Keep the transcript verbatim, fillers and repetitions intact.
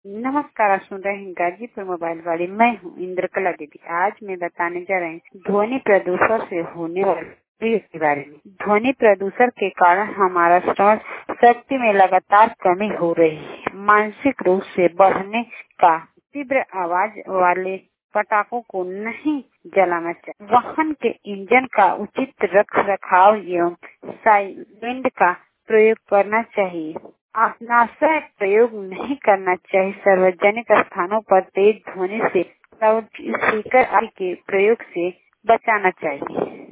नमस्कार, आप सुन रहे हैं गाजीपुर मोबाइल वाली। मैं हूँ इंद्रकला दीदी। आज मैं बताने जा रही हूँ ध्वनि प्रदूषण से होने वाले के बारे में। ध्वनि प्रदूषण के कारण हमारा श्रवण शक्ति में लगातार कमी हो रही है। मानसिक रूप से बढ़ने का तीव्र आवाज वाले पटाखों को नहीं जलाना चाहिए। वाहन के इंजन का उचित रख रखाव एवं साइलेंट का प्रयोग करना चाहिए। अनावश्यक प्रयोग नहीं करना चाहिए। सार्वजनिक स्थानों पर तेज ध्वनि से लाउड स्पीकर आदि के प्रयोग से बचाना चाहिए।